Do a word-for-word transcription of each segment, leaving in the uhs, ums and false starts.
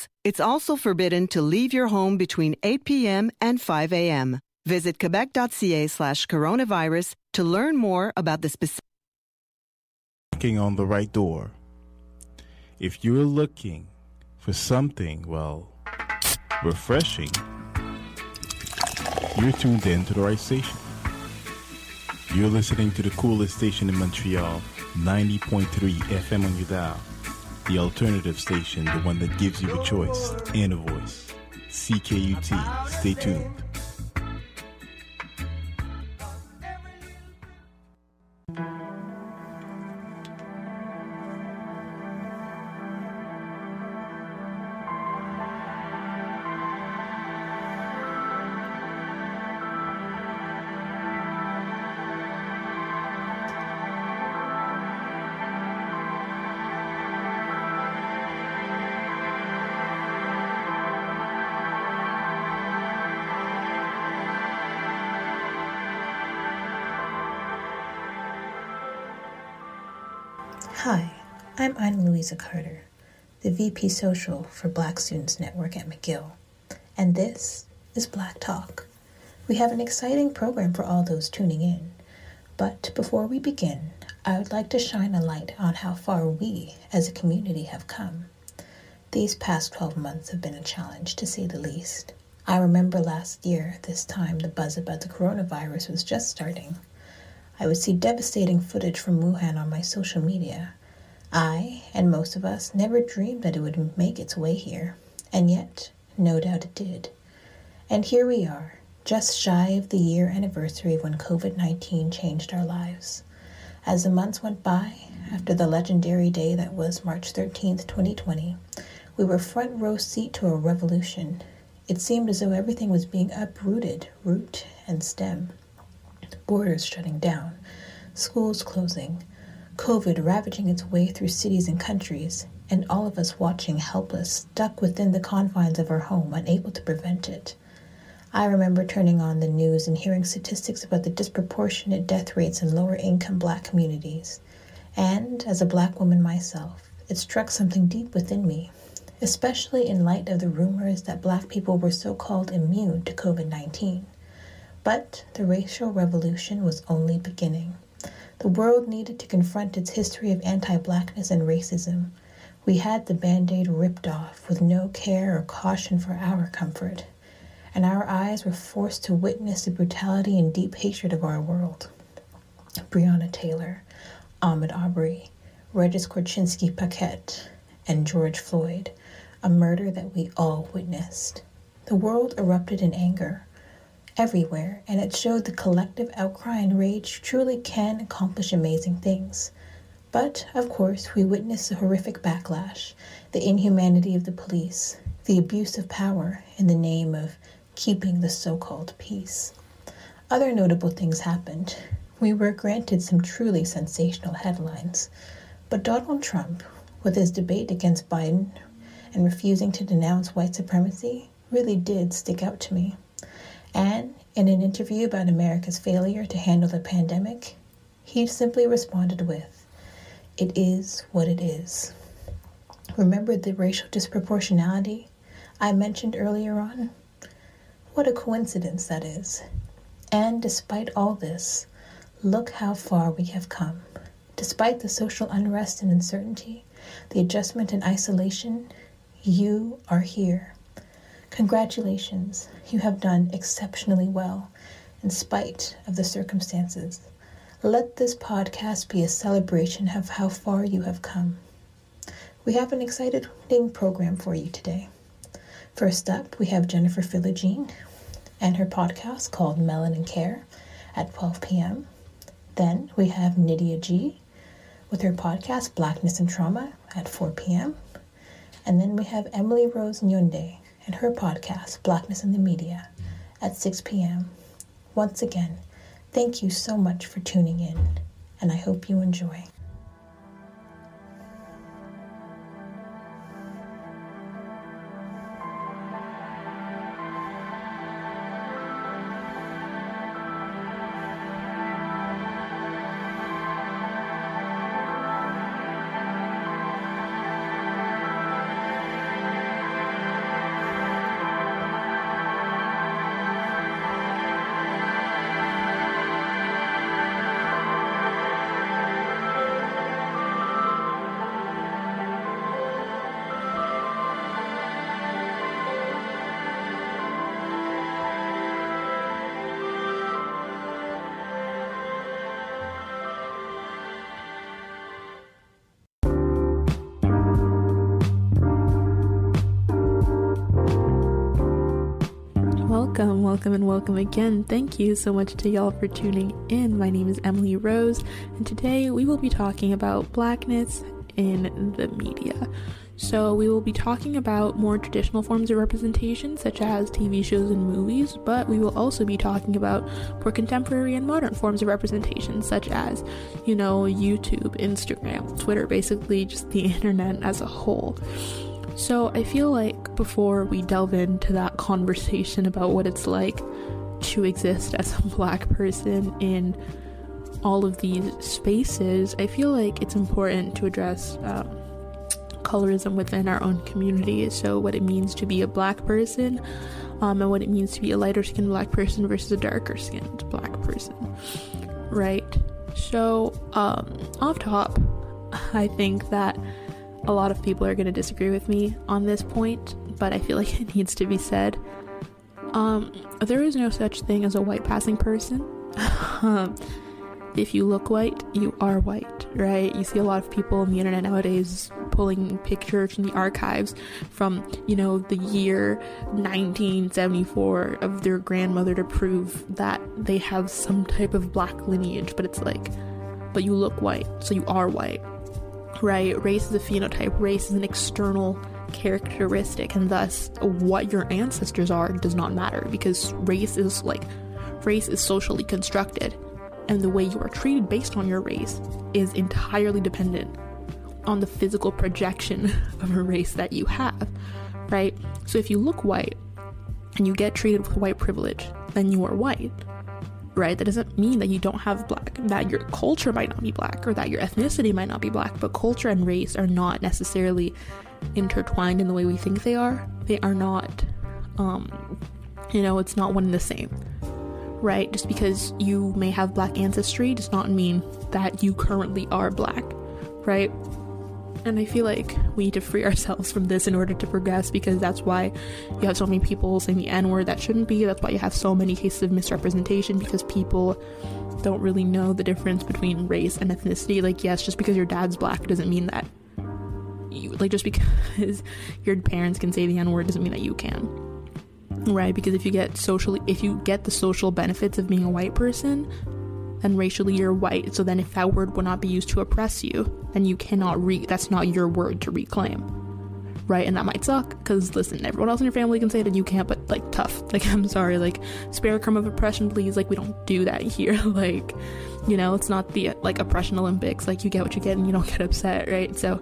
virus. It's also forbidden to leave your home between eight p.m. and five a.m. Visit quebec.ca slash coronavirus to learn more about the specific. Knocking on the right door. If you're looking for something, well, refreshing, you're tuned in to the right station. You're listening to the coolest station in Montreal, ninety point three F M on your dial. The alternative station, the one that gives you a choice and a voice. C K U T. Stay tuned. Hi, I'm Ana Luisa Carter, the V P Social for Black Students Network at McGill, and this is Black Talk. We have an exciting program for all those tuning in, but before we begin, I would like to shine a light on how far we as a community have come. These past twelve months have been a challenge, to say the least. I remember last year, this time, the buzz about the coronavirus was just starting. I would see devastating footage from Wuhan on my social media. I, and most of us, never dreamed that it would make its way here, and yet, no doubt it did. And here we are, just shy of the year anniversary of when covid nineteen changed our lives. As the months went by, after the legendary day that was March thirteenth, twenty twenty, we were front row seat to a revolution. It seemed as though everything was being uprooted, root and stem. Borders shutting down, schools closing, COVID ravaging its way through cities and countries, and all of us watching helpless, stuck within the confines of our home, unable to prevent it. I remember turning on the news and hearing statistics about the disproportionate death rates in lower-income Black communities. And, as a Black woman myself, it struck something deep within me, especially in light of the rumors that Black people were so-called immune to covid nineteen. But the racial revolution was only beginning. The world needed to confront its history of anti-Blackness and racism. We had the Band-Aid ripped off with no care or caution for our comfort, and our eyes were forced to witness the brutality and deep hatred of our world. Breonna Taylor, Ahmaud Arbery, Regis Korchinski Paquette, and George Floyd, a murder that we all witnessed. The world erupted in anger everywhere, and it showed the collective outcry and rage truly can accomplish amazing things. But, of course, we witnessed the horrific backlash, the inhumanity of the police, the abuse of power in the name of keeping the so-called peace. Other notable things happened. We were granted some truly sensational headlines, but Donald Trump, with his debate against Biden and refusing to denounce white supremacy, really did stick out to me. And in an interview about America's failure to handle the pandemic, he simply responded with, "It is what it is." Remember the racial disproportionality I mentioned earlier on? What a coincidence that is. And despite all this, look how far we have come. Despite the social unrest and uncertainty, the adjustment and isolation, you are here. Congratulations, you have done exceptionally well, in spite of the circumstances. Let this podcast be a celebration of how far you have come. We have an exciting program for you today. First up, we have Jennifer Philogene and her podcast called Melanin Care at twelve p.m. Then we have Nydia G with her podcast Blackness and Trauma at four p.m. And then we have Emily Rose Nyonde and her podcast, Blackness in the Media, at six p.m. Once again, thank you so much for tuning in, and I hope you enjoy. Welcome, welcome, and welcome again. Thank you so much to y'all for tuning in. My name is Emily Rose, and today we will be talking about Blackness in the media. So we will be talking about more traditional forms of representation, such as T V shows and movies, but we will also be talking about more contemporary and modern forms of representation, such as, you know, YouTube, Instagram, Twitter, basically just the internet as a whole. So I feel like before we delve into that conversation about what it's like to exist as a Black person in all of these spaces, I feel like it's important to address um, colorism within our own community. So what it means to be a Black person, um, and what it means to be a lighter skinned Black person versus a darker skinned Black person, right? So um, off top, I think that a lot of people are going to disagree with me on this point, but I feel like it needs to be said. Um, there is no such thing as a white passing person. If you look white, you are white, right? You see a lot of people on the internet nowadays pulling pictures from the archives from, you know, the year nineteen seventy-four of their grandmother to prove that they have some type of Black lineage, but it's like, but you look white, so you are white, right? Race is a phenotype, race is an external characteristic, and thus what your ancestors are does not matter, because race is like, race is socially constructed. And the way you are treated based on your race is entirely dependent on the physical projection of a race that you have, right? So if you look white and you get treated with white privilege, then you are white, right? That doesn't mean that you don't have Black, that your culture might not be Black, or that your ethnicity might not be Black, but culture and race are not necessarily intertwined in the way we think they are. They are not, um, you know, it's not one and the same. Right? Just because you may have Black ancestry does not mean that you currently are Black, right? And I feel like we need to free ourselves from this in order to progress, because that's why you have so many people saying the N-word that shouldn't be. That's why you have so many cases of misrepresentation, because people don't really know the difference between race and ethnicity. Like, yes, just because your dad's Black doesn't mean that you, like, just because your parents can say the N-word doesn't mean that you can. Right? Because if you get socially, if you get the social benefits of being a white person, then racially you're white. So then if that word would not be used to oppress you, then you cannot re, that's not your word to reclaim. Right? And that might suck, because listen, everyone else in your family can say it and you can't, but like, tough. Like, I'm sorry, like, spare a crumb of oppression, please. Like, we don't do that here. Like, you know, it's not the like oppression Olympics. Like, you get what you get and you don't get upset, right? So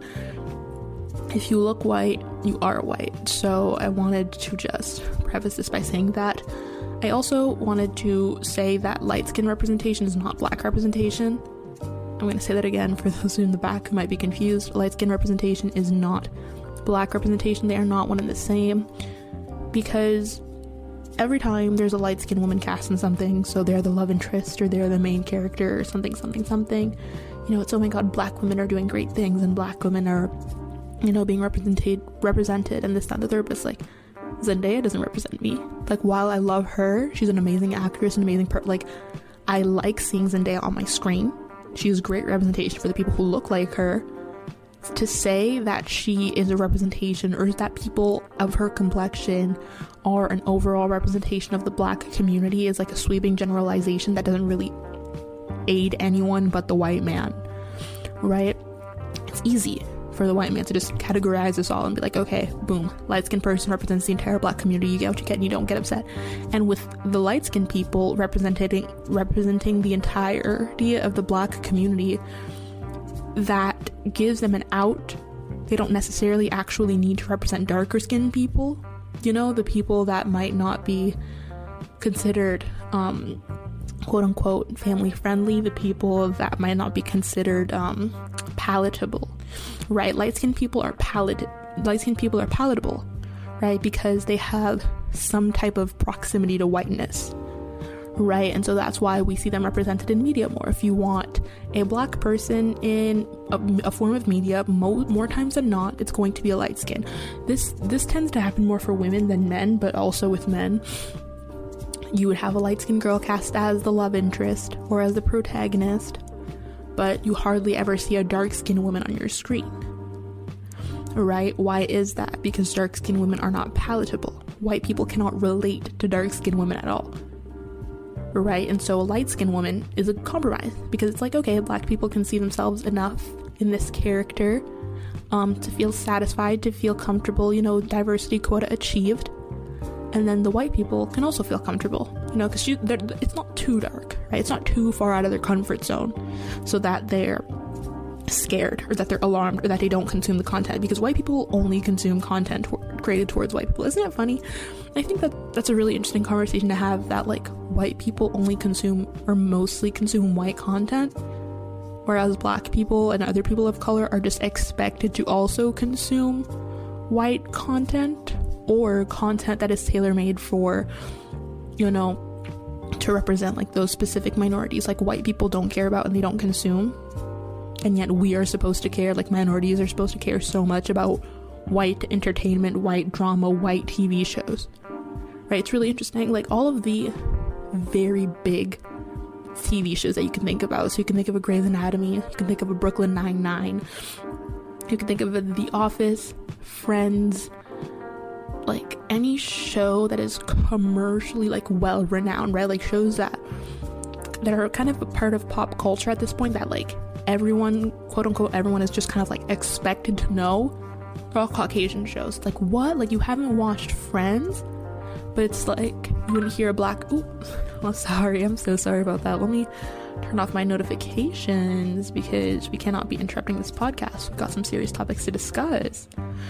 if you look white, you are white. So I wanted to just preface this by saying that. I also wanted to say that light skin representation is not Black representation. I'm going to say that again for those in the back who might be confused. Light skin representation is not Black representation. They are not one and the same, because every time there's a light skinned woman cast in something, so they're the love interest or they're the main character or something, something, something, you know, it's, oh my God, Black women are doing great things and Black women are, you know, being represented, represented, and this, that, and the third, but it's like, Zendaya doesn't represent me. Like, while I love her, she's an amazing actress, an amazing per- like, I like seeing Zendaya on my screen. She is great representation for the people who look like her. To say that she is a representation, or that people of her complexion are an overall representation of the Black community, is like a sweeping generalization that doesn't really aid anyone but the white man, right? It's easy for the white man to just categorize us all and be like, okay, boom, light-skinned person represents the entire Black community, you get what you get and you don't get upset. And with the light-skinned people representing representing the entirety of the Black community, that gives them an out. They don't necessarily actually need to represent darker skinned people, you know, the people that might not be considered um quote unquote family friendly, the people that might not be considered um palatable, right? Light-skinned people are palat light-skinned people are palatable, right? Because they have some type of proximity to whiteness, right? And so that's why we see them represented in media more. If you want a Black person in a, a form of media, mo- more times than not, it's going to be a light skin. This this tends to happen more for women than men, but also with men. You would have a light-skinned girl cast as the love interest or as the protagonist, but you hardly ever see a dark-skinned woman on your screen, right? Why is that? Because dark-skinned women are not palatable. white people cannot relate to dark-skinned women at all, right? And so a light-skinned woman is a compromise, because it's like, okay, black people can see themselves enough in this character um, to feel satisfied, to feel comfortable, you know, diversity quota achieved. And then the white people can also feel comfortable, you know, because it's not too dark, right? It's not too far out of their comfort zone so that they're scared or that they're alarmed or that they don't consume the content, because white people only consume content created towards white people. Isn't that funny? I think that that's a really interesting conversation to have, that like white people only consume or mostly consume white content, whereas black people and other people of color are just expected to also consume white content, or content that is tailor-made for, you know, to represent like those specific minorities like white people don't care about and they don't consume, and yet we are supposed to care, like minorities are supposed to care so much about white entertainment, white drama, white T V shows, right? It's really interesting, like all of the very big T V shows that you can think about. So you can think of a Grey's Anatomy, you can think of a Brooklyn Nine-Nine, you can think of a The Office, Friends, like any show that is commercially like well renowned, right? Like shows that that are kind of a part of pop culture at this point, that like everyone, quote unquote everyone, is just kind of like expected to know. They're all Caucasian shows. Like what? Like you haven't watched Friends? But it's like you wouldn't hear a black ooh oh sorry, I'm so sorry about that. Let me turn off my notifications because we cannot be interrupting this podcast. We've got some serious topics to discuss.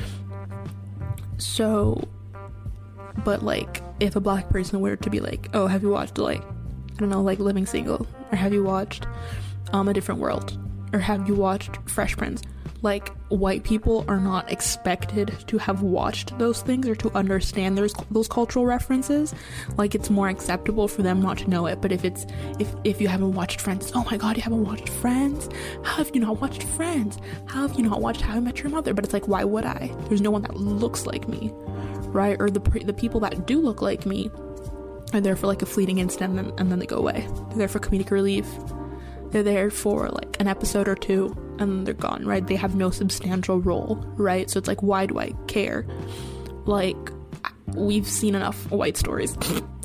So, but like, if a black person were to be like, oh, have you watched like, I don't know, like Living Single, or have you watched um A Different World, or have you watched Fresh Prince? Like, white people are not expected to have watched those things or to understand those those cultural references. Like, it's more acceptable for them not to know it. But if it's if if you haven't watched Friends, oh my god, you haven't watched Friends? How have you not watched Friends? How have you not watched How I Met Your Mother? But it's like, why would I? There's no one that looks like me, right? Or the the people that do look like me are there for like a fleeting instant, and then, and then they go away. They're there for comedic relief. They're there for like an episode or two and they're gone, right? They have no substantial role, right? So it's like, why do I care? Like, we've seen enough white stories.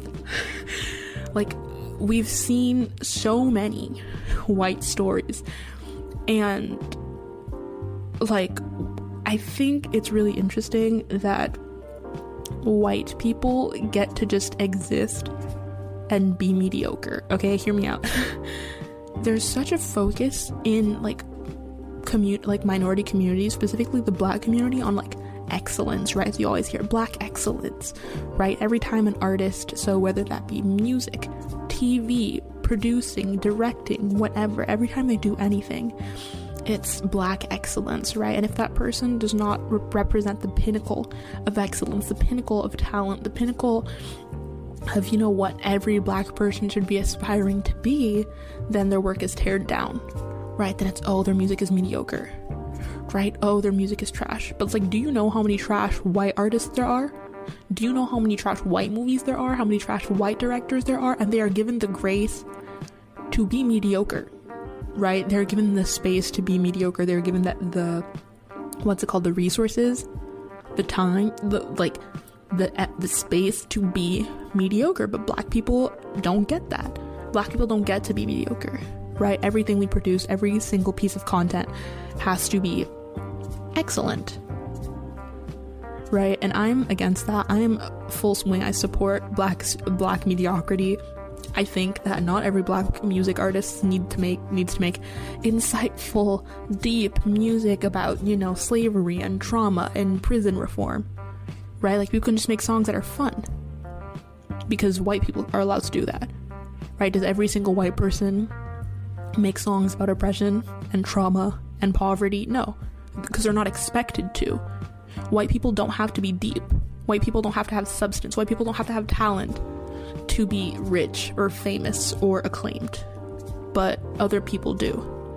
Like, we've seen so many white stories, and like, I think it's really interesting that white people get to just exist and be mediocre. Okay, hear me out. There's such a focus in like commu- like minority communities, specifically the black community, on like excellence, right? So you always hear black excellence, right? Every time an artist, so whether that be music, T V, producing, directing, whatever, every time they do anything, it's black excellence, right? And if that person does not re- represent the pinnacle of excellence, the pinnacle of talent, the pinnacle of, you know, what every black person should be aspiring to be, then their work is teared down, right? Then it's, oh, their music is mediocre, right? Oh, their music is trash. But it's like, do you know how many trash white artists there are? Do you know how many trash white movies there are? How many trash white directors there are? And they are given the grace to be mediocre, right? They're given the space to be mediocre. They're given that the, what's it called? The resources, the time, the, like, the the space to be mediocre. But black people don't get that. Black people don't get to be mediocre, right? Everything we produce, every single piece of content has to be excellent, right? And I'm against that. I'm full swing. I support black black mediocrity. I think that not every black music artist need to make needs to make insightful, deep music about, you know, slavery and trauma and prison reform, right? Like, we can just make songs that are fun because white people are allowed to do that, right? Does every single white person make songs about oppression and trauma and poverty? No, because they're not expected to. White people don't have to be deep. White people don't have to have substance. White people don't have to have talent to be rich or famous or acclaimed, but other people do,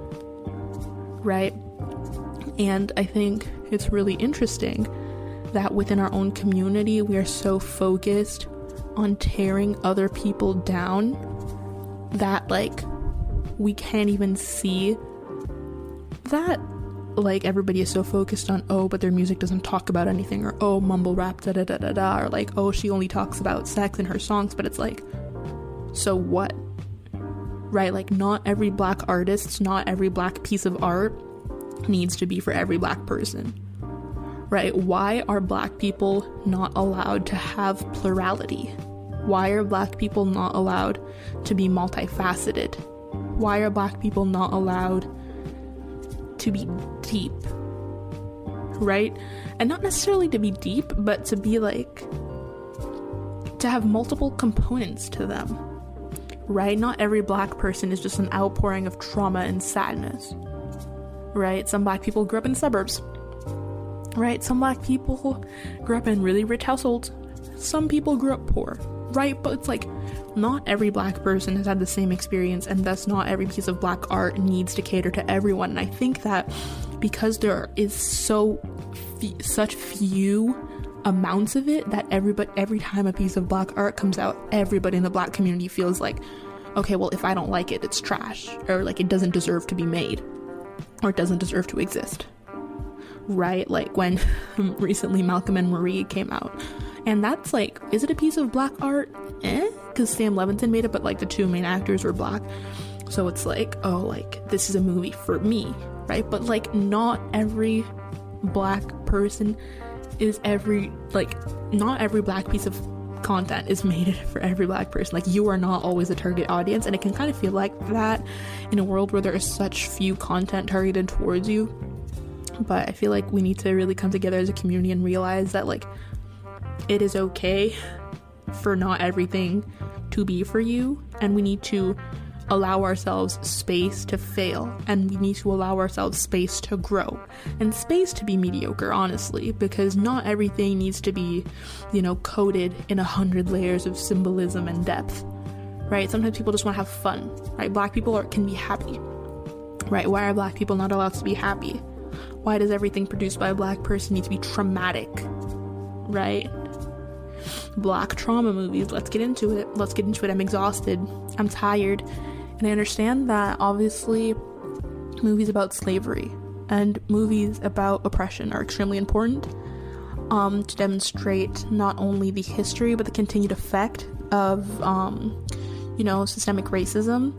right? And I think it's really interesting that within our own community, we are so focused on tearing other people down that, like, we can't even see that like everybody is so focused on, oh, but their music doesn't talk about anything, or oh, mumble rap, da da da da da, or like, oh, she only talks about sex in her songs. But it's like, so what? Right? Like, not every black artist, not every black piece of art needs to be for every black person. Right? Why are black people not allowed to have plurality? Why are black people not allowed to be multifaceted? Why are black people not allowed to be deep? Right? And not necessarily to be deep, but to be like, to have multiple components to them. Right? Not every black person is just an outpouring of trauma and sadness. Right? Some black people grew up in the suburbs. Right? Some black people grew up in really rich households. Some people grew up poor. Right? But it's like, not every black person has had the same experience, and thus not every piece of black art needs to cater to everyone. And I think that because there is so f- such few amounts of it, that everybody, every time a piece of black art comes out, everybody in the black community feels like, okay, well, if I don't like it, it's trash, or like it doesn't deserve to be made, or it doesn't deserve to exist. Right? Like when recently Malcolm and Marie came out, and that's like, is it a piece of black art? Eh? Because Sam Levinson made it, but like the two main actors were black. So it's like, oh, like this is a movie for me, right? But like not every black person is every, like not every black piece of content is made for every black person. Like you are not always a target audience, and it can kind of feel like that in a world where there is such few content targeted towards you. But I feel like we need to really come together as a community and realize that like it is okay for not everything to be for you, and we need to allow ourselves space to fail, and we need to allow ourselves space to grow, and space to be mediocre, honestly, because not everything needs to be, you know, coated in a hundred layers of symbolism and depth, right? Sometimes people just want to have fun, right? Black people are, can be happy, right? Why are black people not allowed to be happy? Why does everything produced by a black person need to be traumatic, right? Black trauma movies, let's get into it. Let's get into it. I'm exhausted. I'm tired. And I understand that obviously movies about slavery and movies about oppression are extremely important um, to demonstrate not only the history but the continued effect of, um, you know, systemic racism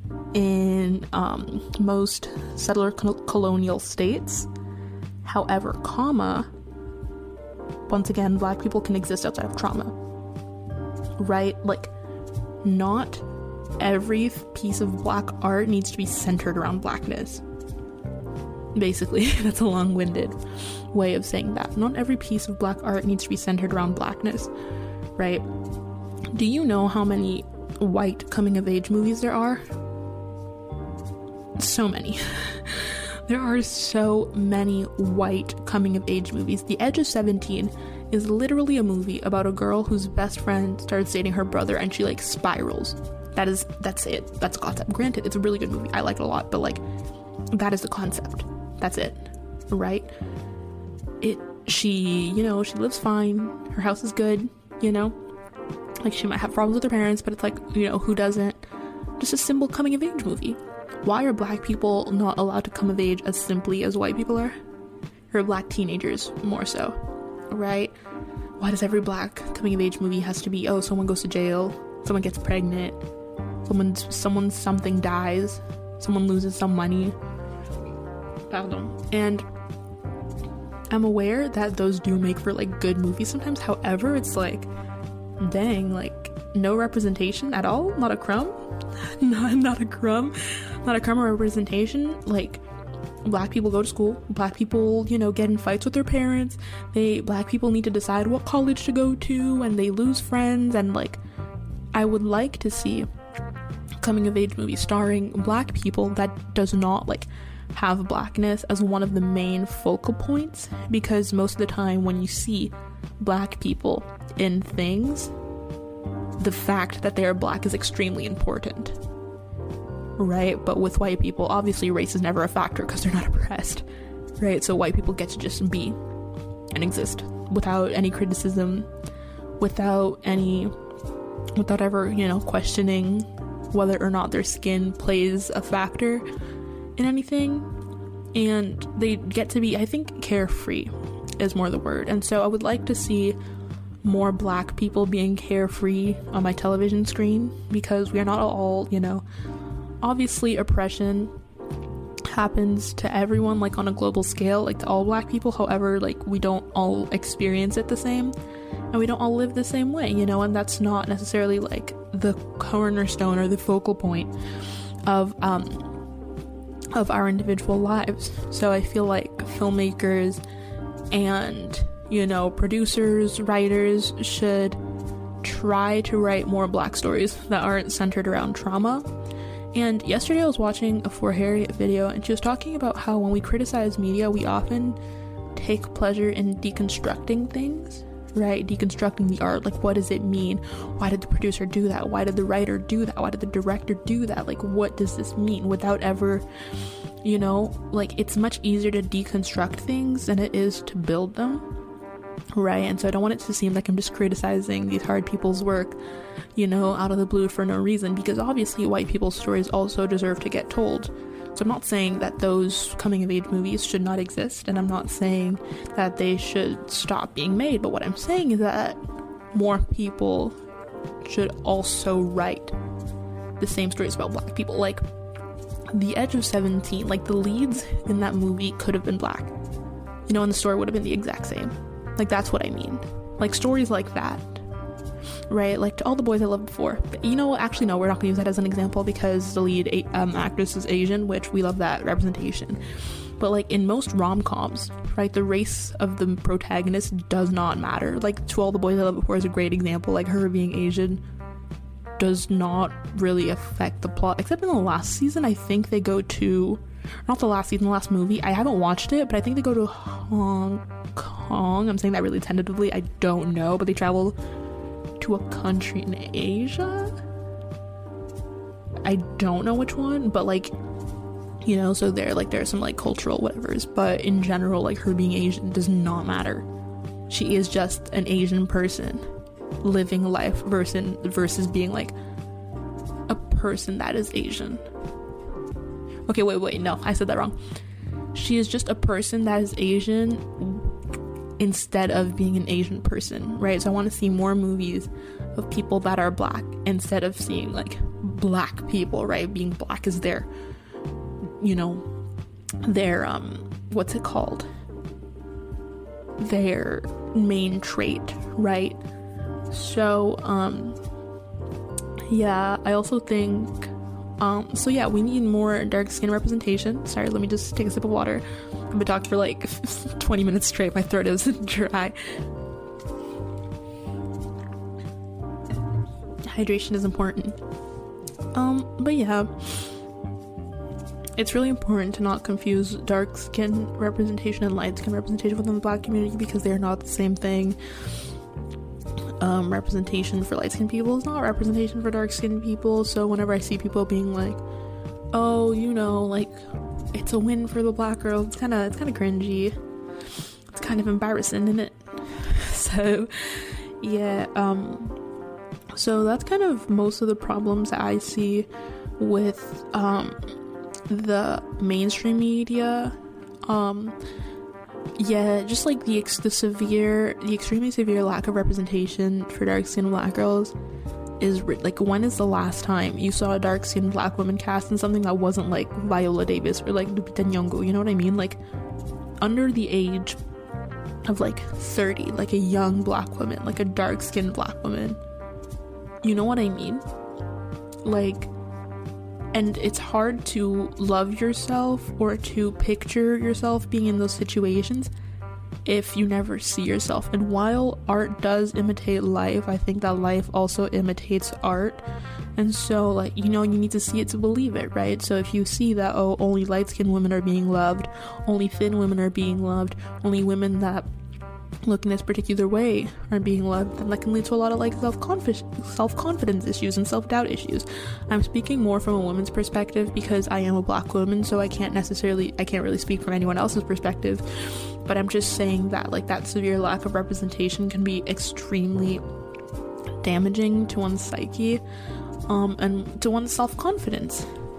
in um, most settler col- colonial states. However, comma, once again, black people can exist outside of trauma, right? Like, not every piece of black art needs to be centered around blackness. Basically, that's a long-winded way of saying that. Not every piece of black art needs to be centered around blackness, right? Do you know how many white coming-of-age movies there are? So many. There are so many white coming-of-age movies. The Edge of seventeen is literally a movie about a girl whose best friend starts dating her brother and she, like, spirals. That is, that's it. That's the concept. Granted, it's a really good movie. I like it a lot, but, like, that is the concept. That's it. Right? It, she, you know, she lives fine. Her house is good, you know? Like, she might have problems with her parents, but it's like, you know, who doesn't? Just a simple coming-of-age movie. Why are black people not allowed to come of age as simply as white people are? Or black teenagers, more so, right? Why does every black coming of age movie has to be, oh, someone goes to jail, someone gets pregnant, someone, someone something dies, someone loses some money? Pardon. And I'm aware that those do make for, like, good movies sometimes. However, it's like, dang, like, no representation at all? Not a crumb? not, not a crumb? Not a crumb of representation? Like, black people go to school, black people, you know, get in fights with their parents, they, black people need to decide what college to go to, and they lose friends, and, like, I would like to see coming of age movie starring black people that does not, like, have blackness as one of the main focal points, because most of the time when you see black people in things, the fact that they are black is extremely important, right? But with white people, obviously race is never a factor because they're not oppressed, right? So white people get to just be and exist without any criticism, without any, without ever, you know, questioning whether or not their skin plays a factor in anything, and they get to be, I think, carefree is more the word. And so I would like to see more black people being carefree on my television screen, because we are not all, you know, obviously oppression happens to everyone, like on a global scale, like to all black people. However, like we don't all experience it the same, and we don't all live the same way, you know, and that's not necessarily like the cornerstone or the focal point of um of our individual lives. So I feel like filmmakers and, you know, producers, writers should try to write more black stories that aren't centered around trauma. And yesterday I was watching a For Harriet video, and she was talking about how when we criticize media, we often take pleasure in deconstructing things, right? Deconstructing the art. Like, what does it mean? Why did the producer do that? Why did the writer do that? Why did the director do that? Like, what does this mean? Without ever, you know, like, it's much easier to deconstruct things than it is to build them, right? And so I don't want it to seem like I'm just criticizing these hard people's work, you know, out of the blue for no reason, because obviously white people's stories also deserve to get told. So I'm not saying that those coming of age movies should not exist, and I'm not saying that they should stop being made, but what I'm saying is that more people should also write the same stories about black people. Like The Edge of seventeen, like the leads in that movie could have been black, you know, and the story would have been the exact same. Like, that's what I mean. Like, stories like that, right? Like, To All the Boys I Loved Before. But, you know, actually, no, we're not going to use that as an example because the lead um, actress is Asian, which we love that representation. But, like, in most rom-coms, right, the race of the protagonist does not matter. Like, To All the Boys I Loved Before is a great example. Like, her being Asian does not really affect the plot. Except in the last season, I think they go to... Not the last season, the last movie. I haven't watched it, but I think they go to Hong Kong. I'm saying that really tentatively. I don't know, but they travel to a country in Asia. I don't know which one, but like, you know, so there, like, there are some like cultural whatevers, but in general, like, her being Asian does not matter. She is just an Asian person living life versus versus being like a person that is Asian. Okay, wait, wait, no, I said that wrong. She is just a person that is Asian instead of being an Asian person, right? So I want to see more movies of people that are black instead of seeing, like, black people, right? Being black is their, you know, their, um, what's it called? Their main trait, right? So, um, yeah, I also think... Um, so yeah, we need more dark skin representation. Sorry, let me just take a sip of water. I've been talking for like twenty minutes straight. My throat is dry. Hydration is important. Um, but yeah, it's really important to not confuse dark skin representation and light skin representation within the black community, because they are not the same thing. Um, representation for light-skinned people is not representation for dark-skinned people. So whenever I see people being like, oh, you know, like, it's a win for the black girl, it's kind of it's kind of cringy. It's kind of embarrassing, isn't it? So yeah, um so that's kind of most of the problems that I see with um the mainstream media. um Yeah, just like the ex- the severe, the extremely severe lack of representation for dark-skinned black girls is re- like, when is the last time you saw a dark-skinned black woman cast in something that wasn't like Viola Davis or like Lupita Nyong'o? You know what I mean? Like, under the age of like thirty, like a young black woman, like a dark-skinned black woman. You know what I mean? Like, and it's hard to love yourself or to picture yourself being in those situations if you never see yourself. And while art does imitate life, I think that life also imitates art. And so, like, you know, you need to see it to believe it, right? So if you see that, oh, only light-skinned women are being loved, only thin women are being loved, only women that look in this particular way are being loved, then that can lead to a lot of like self-confidence self-confidence issues and self-doubt issues. I'm speaking more from a woman's perspective because I am a black woman, so I can't necessarily I can't really speak from anyone else's perspective, but I'm just saying that like that severe lack of representation can be extremely damaging to one's psyche, um and to one's self-confidence,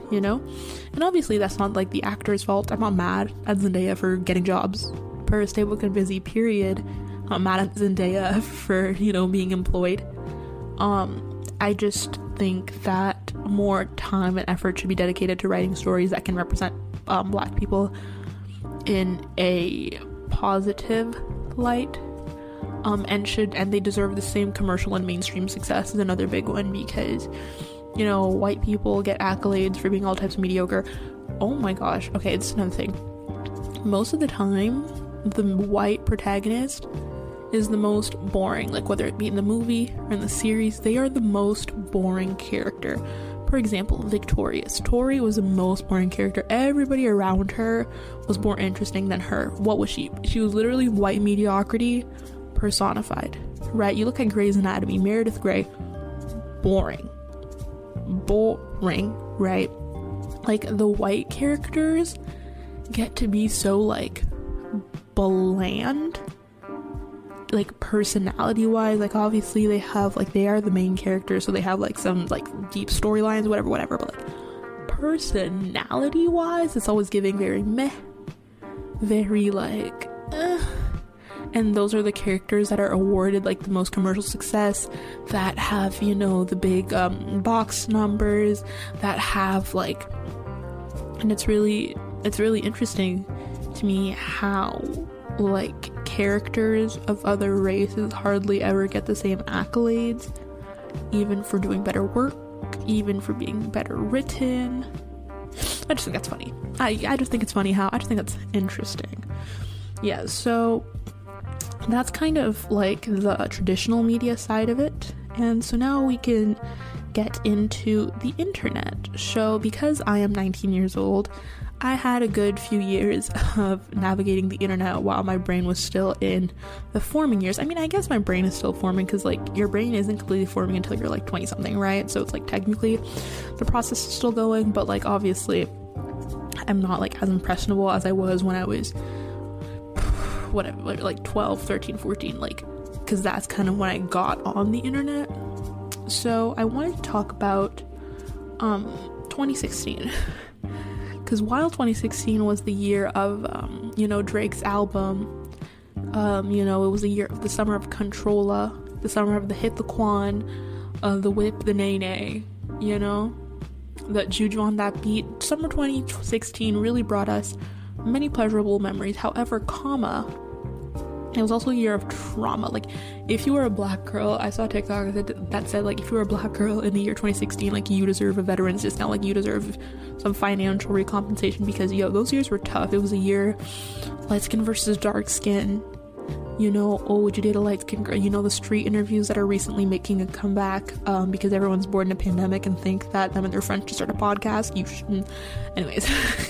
you know? And obviously that's not like the actor's fault. I'm not mad at Zendaya for getting jobs. Per Stay Woke and Busy, period. I'm not mad at Zendaya for, you know, being employed. Um, I just think that more time and effort should be dedicated to writing stories that can represent um, Black people in a positive light. Um, and should and they deserve the same commercial and mainstream success is another big one, because, you know, white people get accolades for being all types of mediocre. Oh my gosh. Okay, it's another thing. Most of the time, the white protagonist is the most boring. Like, whether it be in the movie or in the series, they are the most boring character. For example, Victorious. Tori was the most boring character. Everybody around her was more interesting than her. What was she? She was literally white mediocrity personified, right? You look at Grey's Anatomy, Meredith Grey, boring. Boring, right? Like, the white characters get to be so, like, bland, like, personality wise. Like, obviously they have, like, they are the main characters, so they have, like, some, like, deep storylines, whatever whatever but, like, personality wise, it's always giving very meh, very, like, eh. And those are the characters that are awarded, like, the most commercial success, that have, you know, the big um box numbers, that have, like, and it's really it's really interesting to me how, like, characters of other races hardly ever get the same accolades, even for doing better work, even for being better written. I just think that's funny. I, I just think it's funny how, I just think that's interesting. Yeah, so that's kind of like the traditional media side of it. And so now we can get into the internet. So because I am nineteen years old, I had a good few years of navigating the internet while my brain was still in the forming years. I mean, I guess my brain is still forming, because, like, your brain isn't completely forming until you're, like, twenty something, right? So it's, like, technically the process is still going, but, like, obviously I'm not, like, as impressionable as I was when I was whatever, like twelve, thirteen, fourteen, like, because that's kind of when I got on the internet. So I wanted to talk about um twenty sixteen. Because while twenty sixteen was the year of, um, you know, Drake's album, um, you know, it was the year of the summer of Controlla, the summer of the Hit the Quan, uh, the Whip, the Nay Nay, you know, that Juju on that beat. Summer twenty sixteen really brought us many pleasurable memories. However, comma, it was also a year of trauma. Like, if you were a Black girl, I saw a TikTok that, that said, like, if you were a Black girl in the year twenty sixteen, like, you deserve a veteran's discount, like, you deserve some financial recompensation, because, yo, those years were tough. It was a year, light skin versus dark skin, you know, oh, would you date a light skin girl? You know, the street interviews that are recently making a comeback, um, because everyone's bored in a pandemic and think that them and their friends should start a podcast. You shouldn't. Anyways.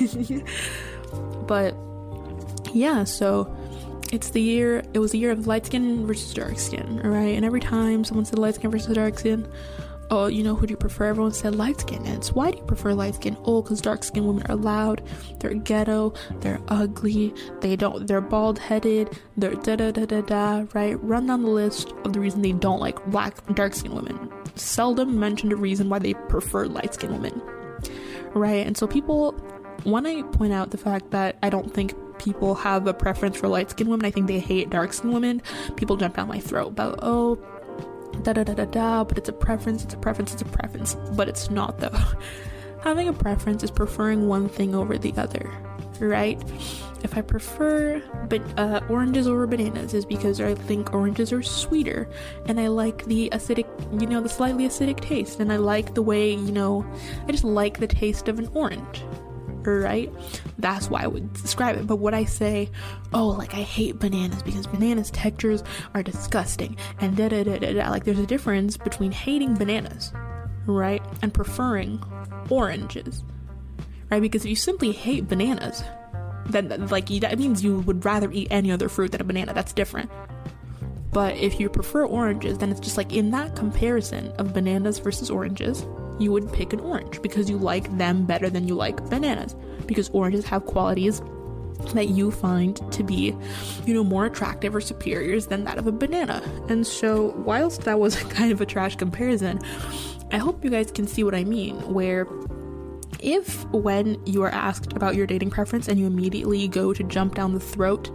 But, yeah, so it's the year, it was the year of light skin versus dark skin, alright? And every time someone said light skin versus dark skin, oh, you know, who do you prefer? Everyone said light skin. And it's, why do you prefer light skin? Oh, because dark skin women are loud, they're ghetto, they're ugly, they don't, they're bald headed, they're da da da da da, right? Run down the list of the reason they don't like black, dark skin women. Seldom mentioned a reason why they prefer light skin women, right? And so people, when I point out the fact that I don't think people have a preference for light skinned women, I think they hate dark skinned women, people jump down my throat about, oh, da da da da da, but it's a preference, it's a preference, it's a preference. But it's not, though. Having a preference is preferring one thing over the other, right? If I prefer but uh, oranges over bananas, is because I think oranges are sweeter, and I like the acidic, you know, the slightly acidic taste, and I like the way, you know, I just like the taste of an orange, right? That's why I would describe it. But what I say, oh, like, I hate bananas because bananas textures are disgusting, and da da da da da, like, there's a difference between hating bananas, right, and preferring oranges, right? Because if you simply hate bananas, then, like, that means you would rather eat any other fruit than a banana. That's different. But if you prefer oranges, then it's just like, in that comparison of bananas versus oranges, you would pick an orange because you like them better than you like bananas, because oranges have qualities that you find to be, you know, more attractive or superiors than that of a banana. And so, whilst that was kind of a trash comparison, I hope you guys can see what I mean, where if when you are asked about your dating preference and you immediately go to jump down the throat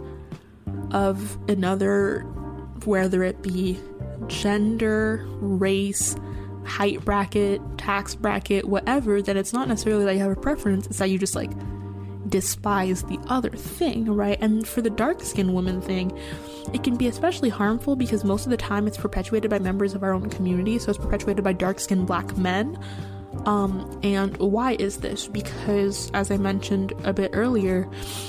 of another, whether it be gender, race, height bracket, tax bracket, whatever, then it's not necessarily that you have a preference, it's that you just like despise the other thing, right? And for the dark-skinned woman thing, it can be especially harmful because most of the time it's perpetuated by members of our own community, so it's perpetuated by dark-skinned black men. Um, and why is this? Because, as I mentioned a bit earlier,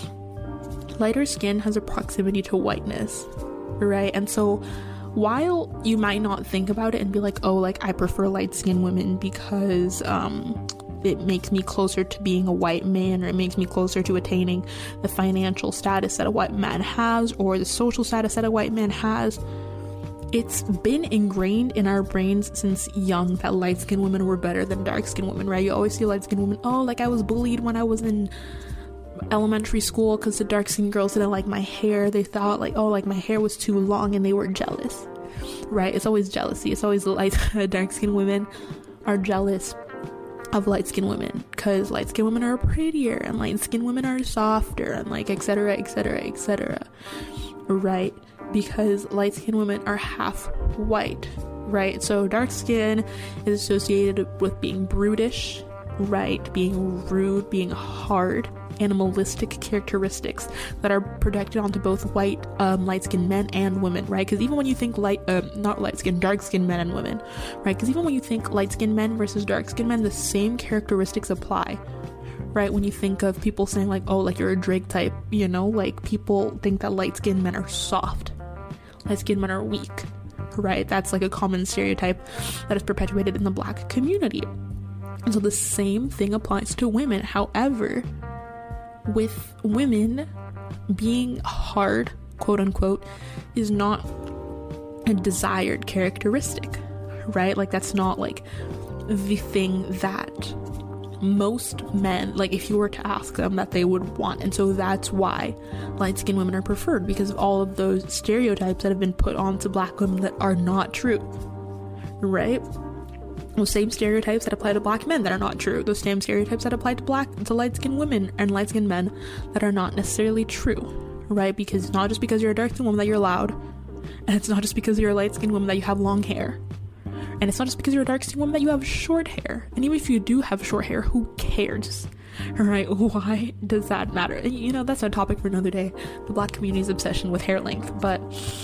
lighter skin has a proximity to whiteness, right? And so while you might not think about it and be like, oh, like I prefer light-skinned women because um, it makes me closer to being a white man, or it makes me closer to attaining the financial status that a white man has, or the social status that a white man has, it's been ingrained in our brains since young that light-skinned women were better than dark-skinned women, right? You always see light-skinned women, oh, like I was bullied when I was in elementary school because the dark-skinned girls didn't like my hair. They thought like, oh, like my hair was too long, and they were jealous, right? It's always jealousy. It's always light dark-skinned women are jealous of light-skinned women because light-skinned women are prettier and light-skinned women are softer and like etc etc etc, right? Because light-skinned women are half white, right? So dark skin is associated with being brutish, right? Being rude, being hard, animalistic characteristics that are projected onto both white, um, light-skinned men and women, right? Because even when you think light, uh, not light-skinned, dark-skinned men and women, right? Because even when you think light-skinned men versus dark-skinned men, the same characteristics apply, right? When you think of people saying like, oh, like you're a Drake type, you know, like people think that light-skinned men are soft, light-skinned men are weak, right? That's like a common stereotype that is perpetuated in the black community. And so the same thing applies to women. However, with women, being hard, quote unquote, is not a desired characteristic, right? Like that's not like the thing that most men, like if you were to ask them, that they would want. And so that's why light-skinned women are preferred, because of all of those stereotypes that have been put onto black women that are not true, right? Those same stereotypes that apply to black men that are not true. Those same stereotypes that apply to black, to light-skinned women and light-skinned men that are not necessarily true, right? Because it's not just because you're a dark-skinned woman that you're loud, and it's not just because you're a light-skinned woman that you have long hair, and it's not just because you're a dark-skinned woman that you have short hair. And even if you do have short hair, who cares, right? Why does that matter? And, you know, that's a topic for another day, the black community's obsession with hair length. But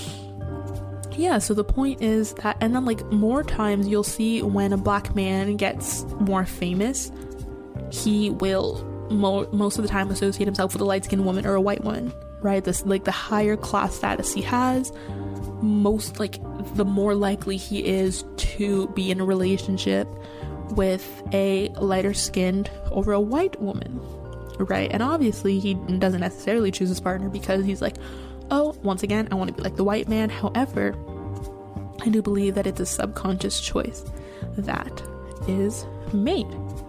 yeah, so the point is that, and then like more times you'll see when a black man gets more famous, he will mo- most of the time associate himself with a light-skinned woman or a white woman, right? This like the higher class status he has, most like the more likely he is to be in a relationship with a lighter skinned over a white woman, right? And obviously he doesn't necessarily choose his partner because he's like, oh, once again, I want to be like the white man. However, I do believe that it's a subconscious choice that is made.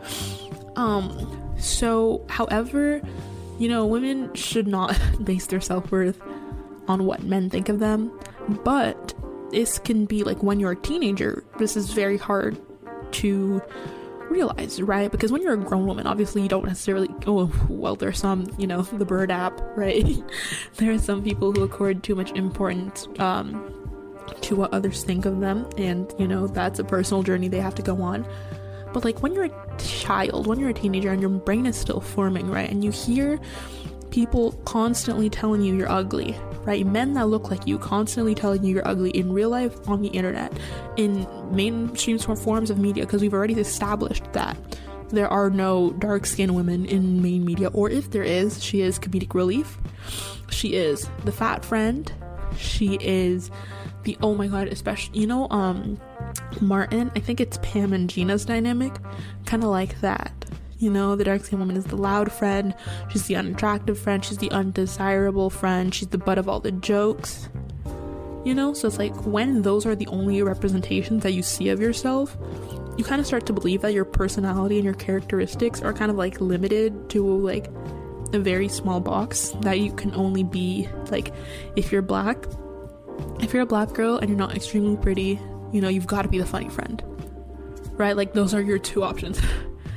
Um, so, however, you know, women should not base their self-worth on what men think of them, but this can be like when you're a teenager, this is very hard to realize, right? Because when you're a grown woman, obviously you don't necessarily, oh, well, there's some, you know, the Bird app, right? There are some people who accord too much importance um, to what others think of them, and, you know, that's a personal journey they have to go on. But like when you're a child, when you're a teenager and your brain is still forming, right? And you hear people constantly telling you you're ugly, right? Men that look like you constantly telling you you're ugly in real life, on the internet, in mainstream forms of media, because we've already established that there are no dark-skinned women in main media, or if there is, she is comedic relief. She is the fat friend. She is the, oh my god, especially, you know, um, Martin, I think it's Pam and Gina's dynamic, kind of like that. You know, the dark-skinned woman is the loud friend, she's the unattractive friend, she's the undesirable friend, she's the butt of all the jokes, you know? So it's like, when those are the only representations that you see of yourself, you kind of start to believe that your personality and your characteristics are kind of like limited to like a very small box, that you can only be like, if you're black, if you're a black girl and you're not extremely pretty, you know, you've got to be the funny friend, right? Like, those are your two options.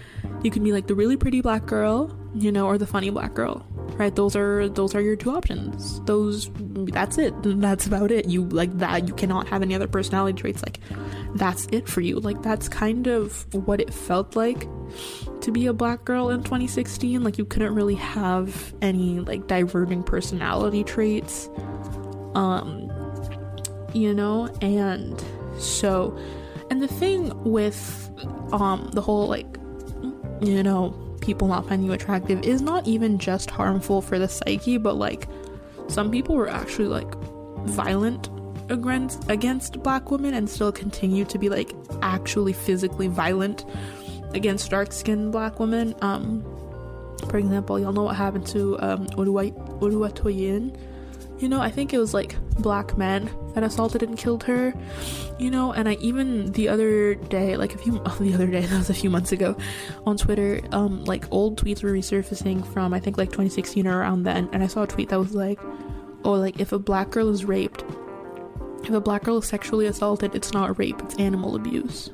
You can be like the really pretty black girl, you know, or the funny black girl, right? Those are those are your two options. Those that's it. That's about it. You like that. You cannot have any other personality traits. Like that's it for you. Like that's kind of what it felt like to be a black girl in twenty sixteen. Like you couldn't really have any like diverging personality traits, um, you know. And so, and the thing with um the whole like, you know, people not finding you attractive is not even just harmful for the psyche, but like some people were actually like violent against against black women and still continue to be like actually physically violent against dark-skinned black women. Um for example, y'all know what happened to um Oluwatoyin. You know, I think it was like black men that assaulted and killed her, you know. And I even the other day, like a few oh, the other day that was a few months ago on Twitter, um like old tweets were resurfacing from I think like twenty sixteen or around then, and I saw a tweet that was like, oh, like if a black girl is raped, if a black girl is sexually assaulted, it's not rape, it's animal abuse.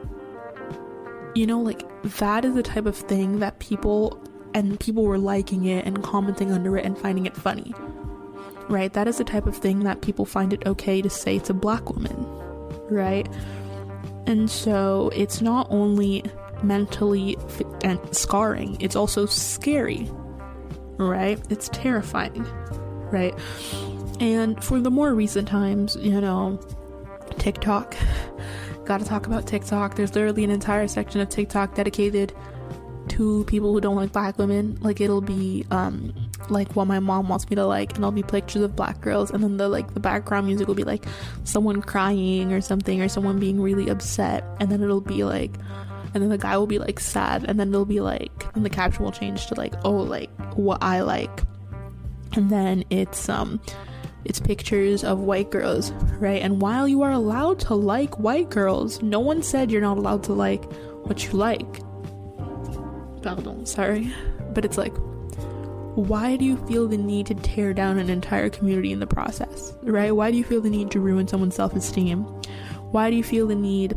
You know, like that is the type of thing that people and people were liking it and commenting under it and finding it funny. Right? That is the type of thing that people find it okay to say to black women, right? And so it's not only mentally f- and scarring, it's also scary, right? It's terrifying, right? And for the more recent times, you know, TikTok, gotta talk about TikTok. There's literally an entire section of TikTok dedicated to people who don't like black women. Like it'll be um like what my mom wants me to like, and I'll be pictures of black girls, and then the like the background music will be like someone crying or something, or someone being really upset, and then it'll be like, and then the guy will be like sad, and then it'll be like, and the caption will change to like, oh, like what I like, and then it's um it's pictures of white girls, right? And while you are allowed to like white girls, no one said you're not allowed to like what you like. Pardon, sorry, but it's like, why do you feel the need to tear down an entire community in the process, right? Why do you feel the need to ruin someone's self-esteem? Why do you feel the need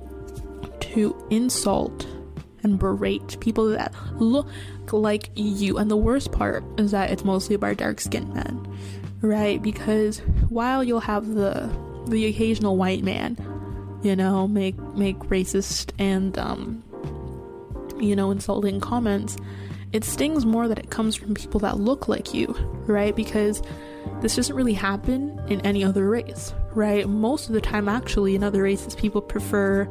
to insult and berate people that look like you? And the worst part is that it's mostly about dark-skinned men, right? Because while you'll have the the occasional white man, you know, make make racist and um you know, insulting comments, it stings more that it comes from people that look like you, right? Because this doesn't really happen in any other race, right? Most of the time, actually, in other races, people prefer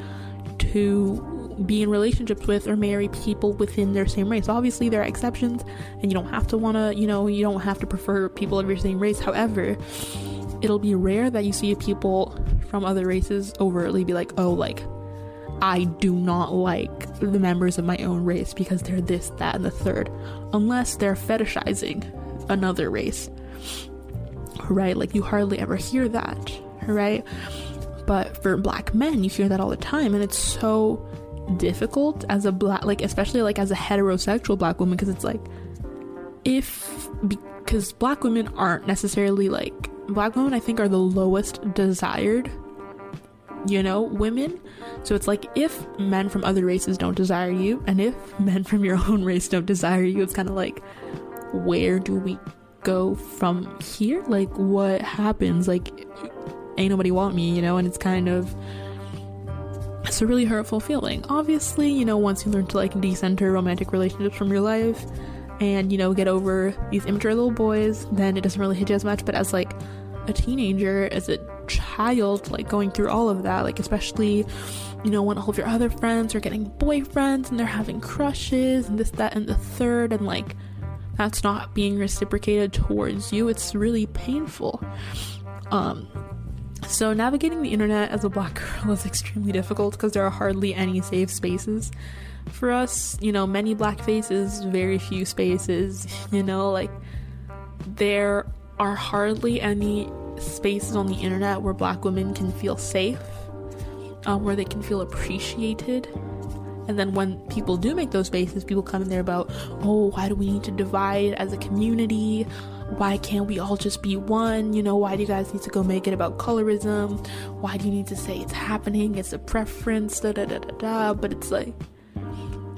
to be in relationships with or marry people within their same race. Obviously, there are exceptions, and you don't have to want to, you know, you don't have to prefer people of your same race. However, it'll be rare that you see people from other races overtly be like, oh, like, I do not like the members of my own race because they're this, that, and the third, unless they're fetishizing another race, right? Like you hardly ever hear that, right? But for black men, you hear that all the time, and it's so difficult as a black, like especially like as a heterosexual black woman, because it's like, if because black women aren't necessarily like black women I think are the lowest desired, you know, women. So it's like, if men from other races don't desire you, and if men from your own race don't desire you, it's kind of like, where do we go from here? Like, what happens? Like, ain't nobody want me, you know? And it's kind of, it's a really hurtful feeling. Obviously, you know, once you learn to like decenter romantic relationships from your life and, you know, get over these immature little boys, then it doesn't really hit you as much. But as like a teenager, as a child, like going through all of that, like especially, you know, when all of your other friends are getting boyfriends and they're having crushes and this, that, and the third, and like that's not being reciprocated towards you, it's really painful. Um so navigating the internet as a black girl is extremely difficult because there are hardly any safe spaces for us, you know, many black faces, very few spaces, you know, like there are hardly any spaces on the internet where black women can feel safe, um, where they can feel appreciated. And then when people do make those spaces, people come in there about, oh, why do we need to divide as a community? Why can't we all just be one? You know, why do you guys need to go make it about colorism? Why do you need to say it's happening, it's a preference, da da da da da? But it's like,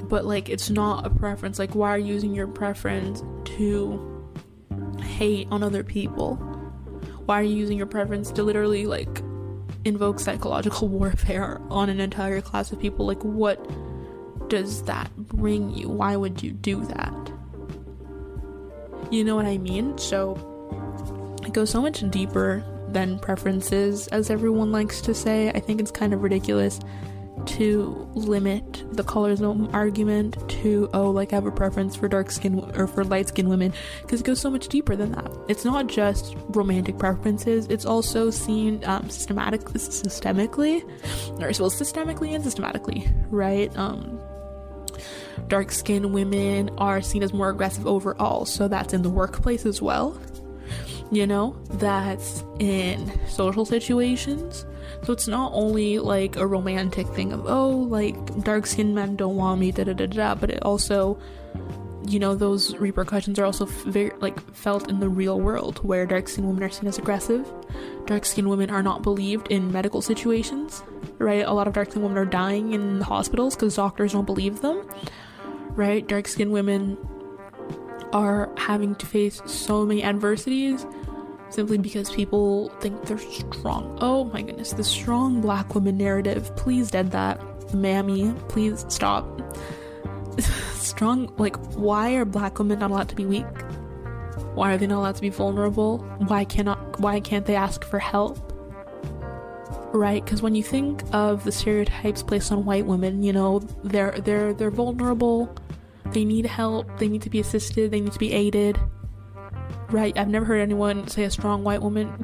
but like it's not a preference. Like, why are you using your preference to hate on other people? Why are you using your preference to literally like invoke psychological warfare on an entire class of people? Like, what does that bring you? Why would you do that? You know what I mean? So it goes so much deeper than preferences, as everyone likes to say. I think it's kind of ridiculous to limit the colorism argument to, oh, like I have a preference for dark skin or for light skinned women, because it goes so much deeper than that. It's not just romantic preferences, it's also seen um, systematic, systemically, or well, systemically and systematically, right? Um, dark skinned women are seen as more aggressive overall, so that's in the workplace as well, you know, that's in social situations. So it's not only like a romantic thing of, oh, like dark-skinned men don't want me, da da da da, but it also, you know, those repercussions are also very like felt in the real world, where dark-skinned women are seen as aggressive. Dark-skinned women are not believed in medical situations, right? A lot of dark-skinned women are dying in hospitals because doctors don't believe them, right? Dark-skinned women are having to face so many adversities simply because people think they're strong. Oh my goodness, the strong black woman narrative. Please dead that, mammy. Please stop. Strong, like, why are black women not allowed to be weak? Why are they not allowed to be vulnerable? Why cannot? Why can't they ask for help? Right? Because when you think of the stereotypes placed on white women, you know, they're they're they're vulnerable. They need help. They need to be assisted. They need to be aided. Right? I've never heard anyone say a strong white woman.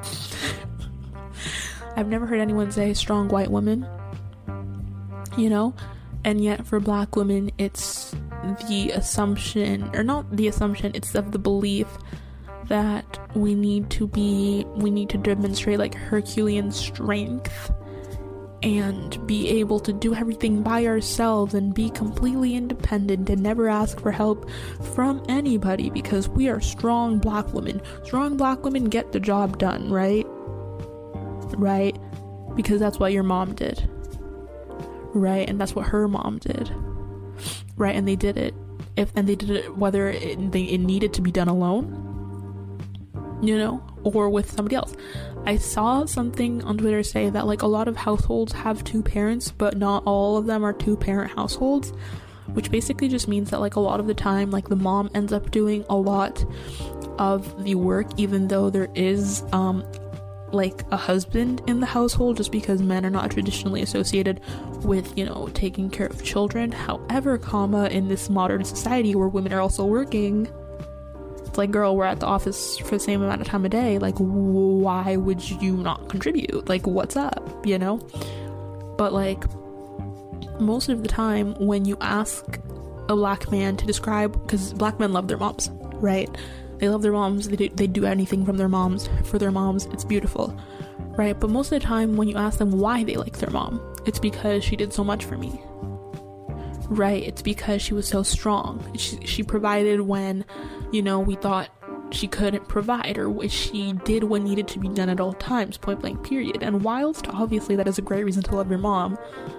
I've never heard anyone say strong white woman. You know? And yet for black women, it's the assumption, or not the assumption, it's of the belief that we need to be, we need to demonstrate like Herculean strength and be able to do everything by ourselves and be completely independent and never ask for help from anybody because we are strong black women. Strong black women get the job done, right? Right? Because that's what your mom did. Right? And that's what her mom did. Right? And they did it. If and they did it whether it, they, it needed to be done alone, you know, or with somebody else. I saw something on Twitter say that like a lot of households have two parents, but not all of them are two parent households, which basically just means that like a lot of the time like the mom ends up doing a lot of the work, even though there is um like a husband in the household, just because men are not traditionally associated with, you know, taking care of children. However, comma, in this modern society where women are also working, it's like, girl, we're at the office for the same amount of time a day. Like, why would you not contribute? Like, what's up, you know? But like, most of the time when you ask a black man to describe, because black men love their moms, right? They love their moms. They do, they do anything from their moms for their moms. It's beautiful, right? But most of the time when you ask them why they like their mom, it's because she did so much for me, right? It's because she was so strong. She, she provided when, you know, we thought she couldn't provide, or she did what needed to be done at all times, point blank period. And whilst obviously that is a great reason to love your mom,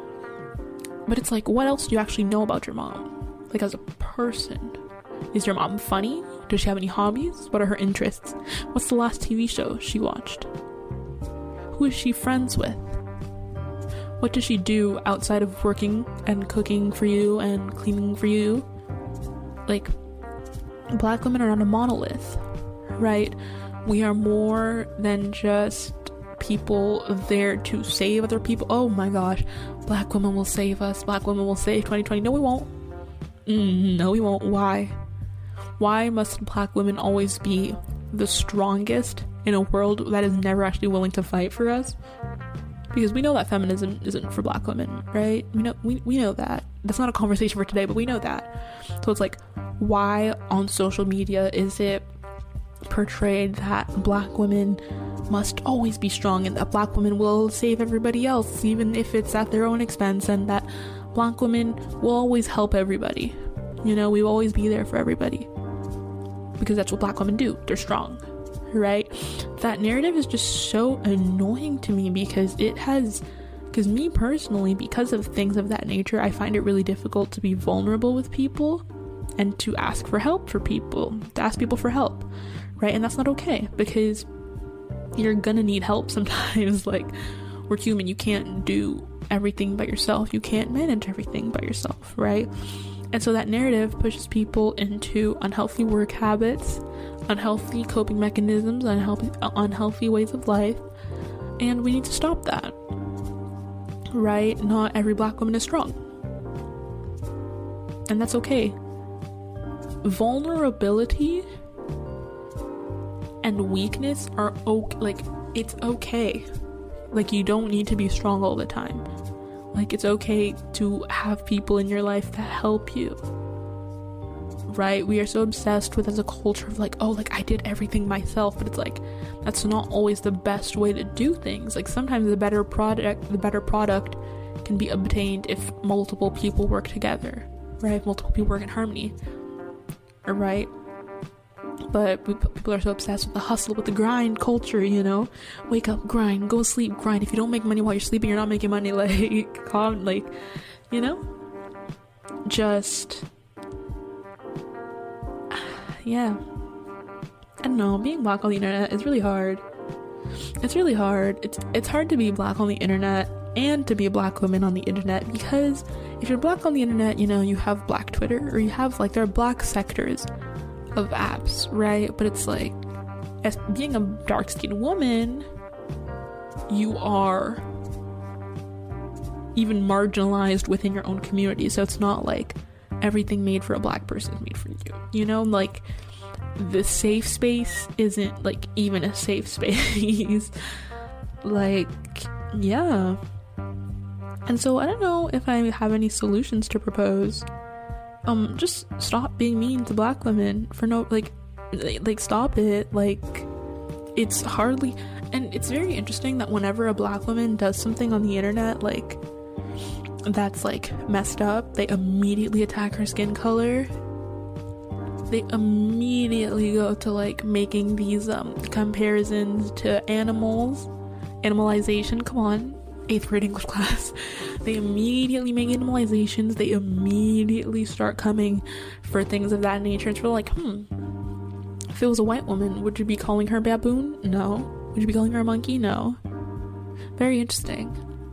but it's like, what else do you actually know about your mom? Like, as a person, is your mom funny? Does she have any hobbies? What are her interests? What's the last T V show she watched? Who is she friends with? What does she do outside of working and cooking for you and cleaning for you? Like, black women are not a monolith, right? We are more than just people there to save other people. Oh my gosh, black women will save us. Black women will save twenty twenty. No, we won't. Mm, no, we won't. Why? Why must black women always be the strongest in a world that is never actually willing to fight for us? Because we know that feminism isn't for black women, right? We know we, we know that. That's not a conversation for today, but we know that. So it's like, why on social media is it portrayed that black women must always be strong and that black women will save everybody else, even if it's at their own expense, and that black women will always help everybody? You know, we will always be there for everybody. Because that's what black women do. They're strong, right? That narrative is just so annoying to me because it has Because me personally, because of things of that nature, I find it really difficult to be vulnerable with people and to ask for help for people, to ask people for help, right? And that's not okay, because you're gonna need help sometimes. Like, we're human, you can't do everything by yourself, you can't manage everything by yourself, right? And so that narrative pushes people into unhealthy work habits, unhealthy coping mechanisms, unhealthy unhealthy ways of life, and we need to stop that, right? Not every Black woman is strong, and that's okay. Vulnerability and weakness are okay. Like, it's okay. Like, you don't need to be strong all the time. Like, it's okay to have people in your life that help you, right? We are so obsessed with, as a culture, of like, oh, like, I did everything myself, but it's like, that's not always the best way to do things. Like, sometimes the better product the better product can be obtained if multiple people work together, right? If multiple people work in harmony, right? But we, people are so obsessed with the hustle, with the grind culture, you know? Wake up, grind, go sleep, grind. If you don't make money while you're sleeping, you're not making money. Like, calm, like, you know? Just, yeah. I don't know, being Black on the internet is really hard. It's really hard. It's, it's hard to be Black on the internet and to be a Black woman on the internet, because if you're Black on the internet, you know, you have Black Twitter, or you have, like, there are Black sectors of apps, right? But it's like, as being a dark-skinned woman, you are even marginalized within your own community. So it's not like everything made for a Black person is made for you, you know? Like, the safe space isn't, like, even a safe space. Like, yeah. And so I don't know if I have any solutions to propose. Um, just stop being mean to Black women for no, like, like, stop it. Like, it's hardly, and it's very interesting that whenever a Black woman does something on the internet, like, that's, like, messed up, they immediately attack her skin color. They immediately go to, like, making these, um, comparisons to animals. Animalization, come on. eighth grade English class. They immediately make animalizations. They immediately start coming for things of that nature. It's really like, hmm, if it was a white woman, would you be calling her baboon? No. Would you be calling her a monkey? No. Very interesting.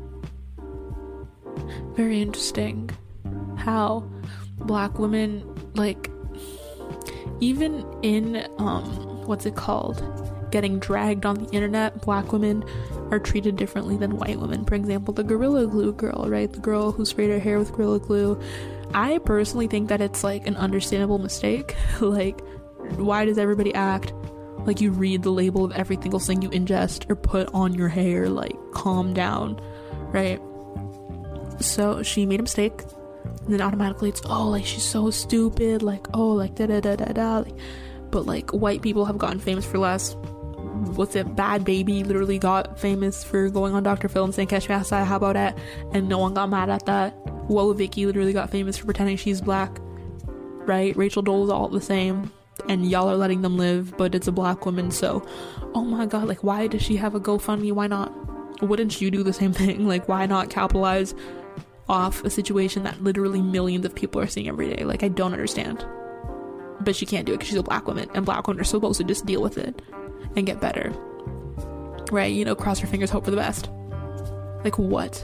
Very interesting how Black women, like, even in, um, what's it called? Getting dragged on the internet, Black women are treated differently than white women. For example, the Gorilla Glue girl, right? The girl who sprayed her hair with Gorilla Glue. I personally think that it's, like, an understandable mistake. Like, why does everybody act like you read the label of every single thing you ingest or put on your hair? Like, calm down, right? So she made a mistake, and then automatically it's, oh, like, she's so stupid, like, oh, like, da da da da da. Like, but, like, white people have gotten famous for less. What's it, Bad Baby literally got famous for going on Doctor Phil and saying "Catch Me Outside," how about that? And no one got mad at that. Whoa, Vicky literally got famous for pretending she's Black, right? Rachel Dole's all the same, and y'all are letting them live, but it's a Black woman, so, oh my god, like, why does she have a GoFundMe? Why not? Wouldn't you do the same thing? Like, why not capitalize off a situation that literally millions of people are seeing every day? Like, I don't understand. But she can't do it because she's a Black woman, and Black women are supposed to just deal with it and get better, right? You know, cross your fingers, hope for the best. Like, what?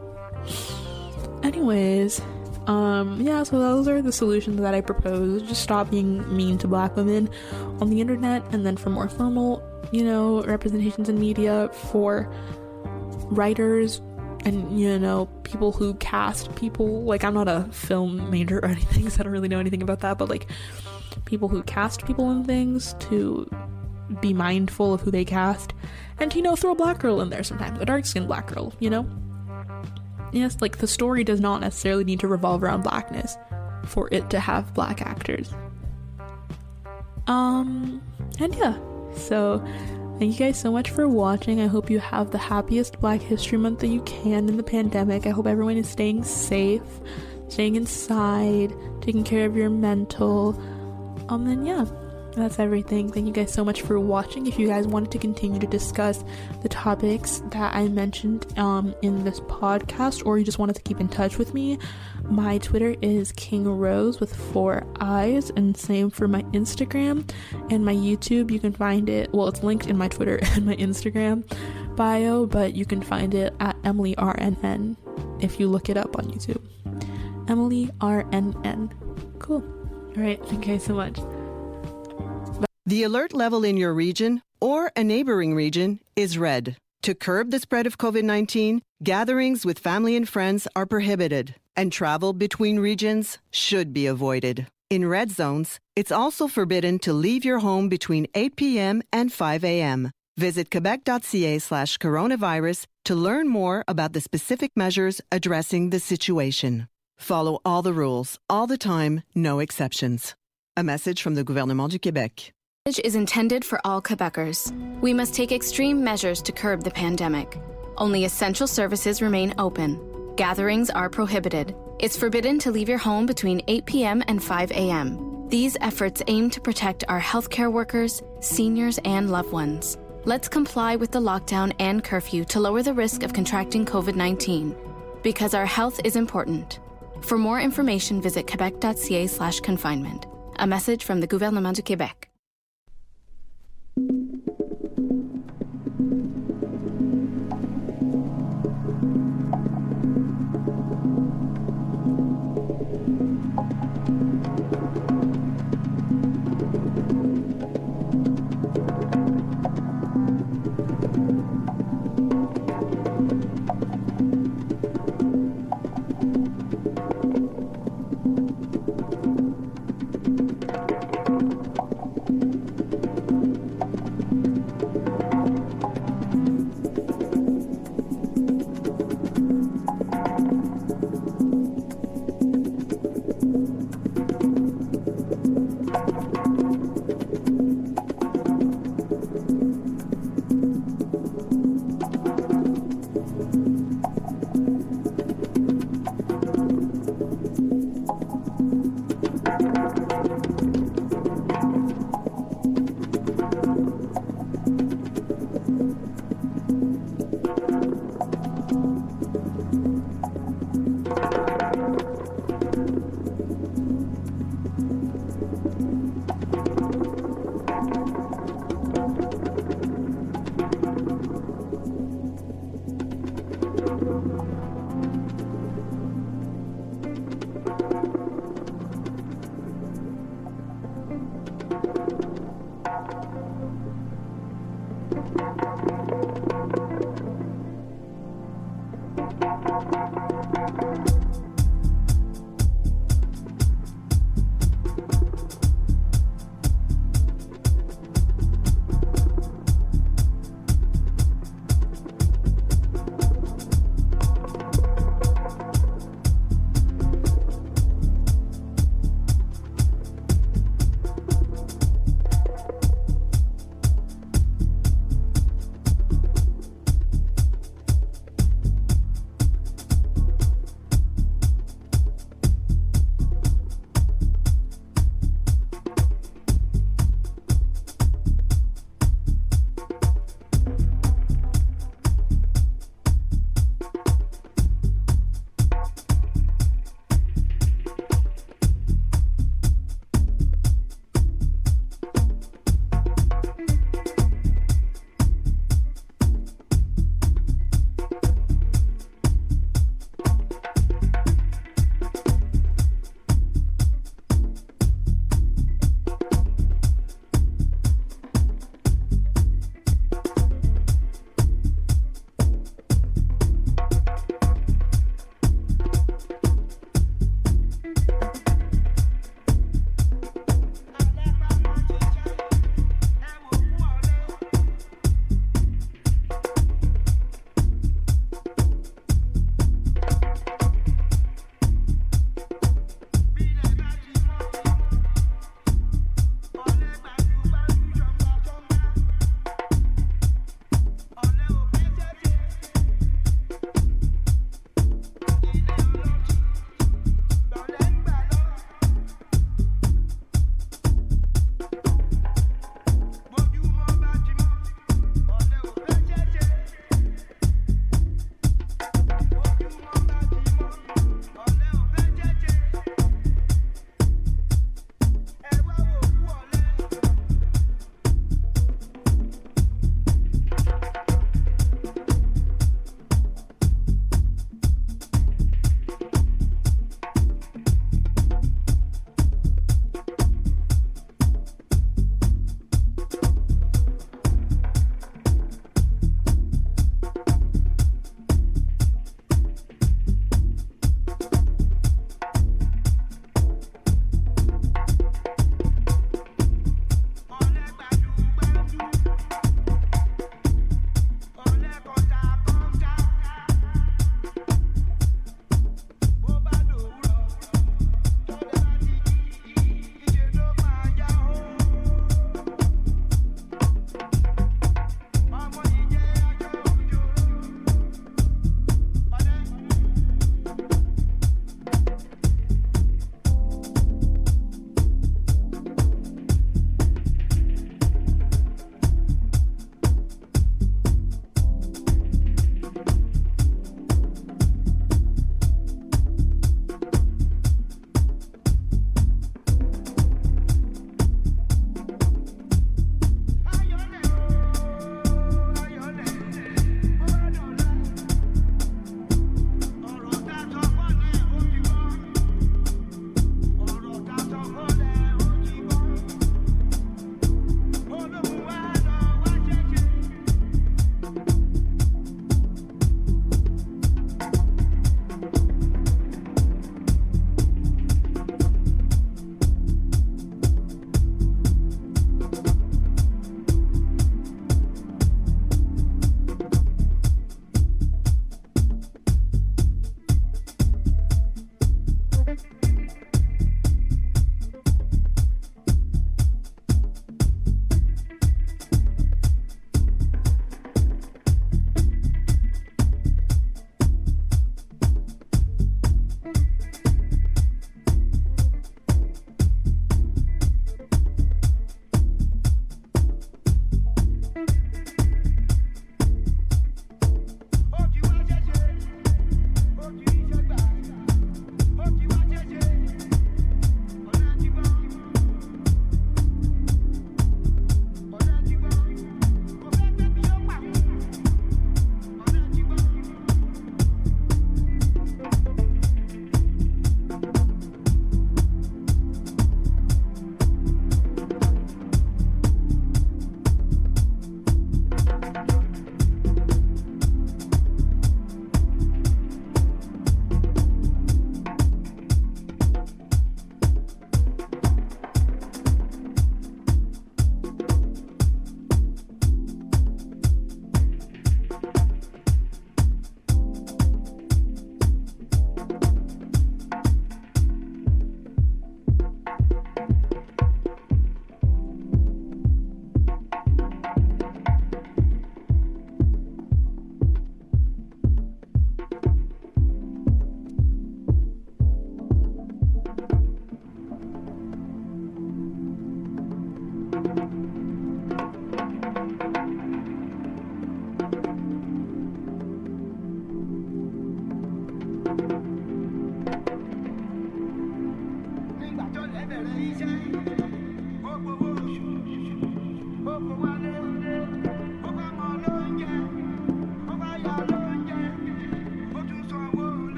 Anyways, um yeah, so those are the solutions that I propose. Just stop being mean to Black women on the internet, and then for more formal, you know, representations in media, for writers and, you know, people who cast people. Like, I'm not a film major or anything, so I don't really know anything about that, but, like, people who cast people in things, to be mindful of who they cast, and, you know, throw a Black girl in there sometimes, a dark-skinned Black girl, you know? Yes, like, the story does not necessarily need to revolve around Blackness for it to have Black actors. Um, and yeah, so thank you guys so much for watching. I hope you have the happiest Black History Month that you can in the pandemic. I hope everyone is staying safe, staying inside, taking care of your mental. Um, and yeah, That's everything. Thank you guys so much for watching. If you guys wanted to continue to discuss the topics that I mentioned um, in this podcast, or you just wanted to keep in touch with me, my Twitter is King Rose with four eyes, and same for my Instagram and my YouTube. You can find it, well, it's linked in my Twitter and my Instagram bio, but you can find it at Emily R N N if you look it up on YouTube. Emily R N N. Cool. All right. Thank you guys so much. The alert level in your region or a neighboring region is red. To curb the spread of COVID nineteen, gatherings with family and friends are prohibited, and travel between regions should be avoided. In red zones, it's also forbidden to leave your home between eight p.m. and five a.m. Visit quebec.ca slash coronavirus to learn more about the specific measures addressing the situation. Follow all the rules, all the time, no exceptions. A message from the Gouvernement du Québec. Is intended for all Quebecers. We must take extreme measures to curb the pandemic. Only essential services remain open. Gatherings are prohibited. It's forbidden to leave your home between eight p.m. and five a.m. These efforts aim to protect our healthcare workers, seniors, and loved ones. Let's comply with the lockdown and curfew to lower the risk of contracting COVID nineteen. Because our health is important. For more information, visit quebec.ca slash confinement. A message from the Gouvernement du Québec.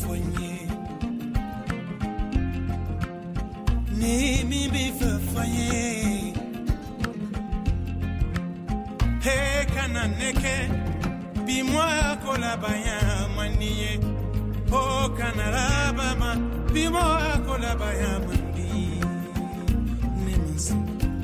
fonye ni mi bi fonye he kana neke bi moi kola baya maniye o kana raba ma bi moi kola baya mandi ni mansi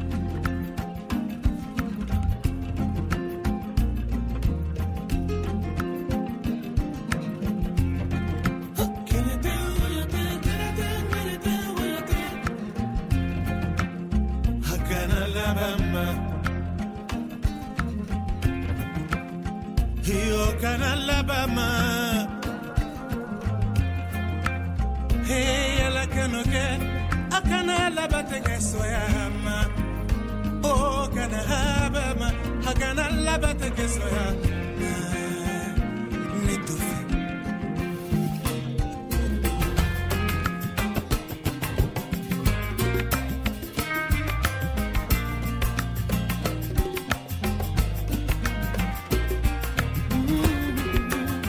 Kana Alabama, hey, ala kanoke, akana Alabama kesoyama, oh, kana Alabama, akana Alabama kesoyama.